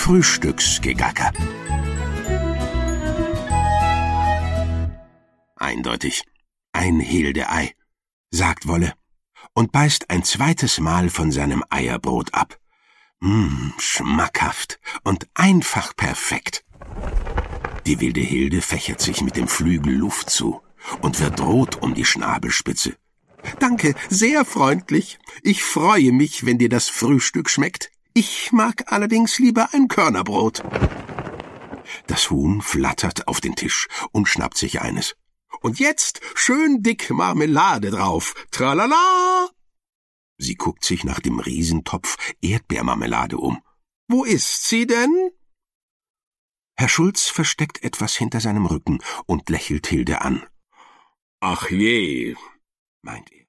Frühstücksgegacker. Eindeutig ein Hilde-Ei, sagt Wolle und beißt ein zweites Mal von seinem Eierbrot ab. Schmackhaft und einfach perfekt. Die wilde Hilde fächert sich mit dem Flügel Luft zu und wird rot um die Schnabelspitze. »Danke, sehr freundlich. Ich freue mich, wenn dir das Frühstück schmeckt. Ich mag allerdings lieber ein Körnerbrot.« Das Huhn flattert auf den Tisch und schnappt sich eines. »Und jetzt schön dick Marmelade drauf. Tralala!« Sie guckt sich nach dem Riesentopf Erdbeermarmelade um. »Wo ist sie denn?« Herr Schulz versteckt etwas hinter seinem Rücken und lächelt Hilde an. »Ach je«, meint er.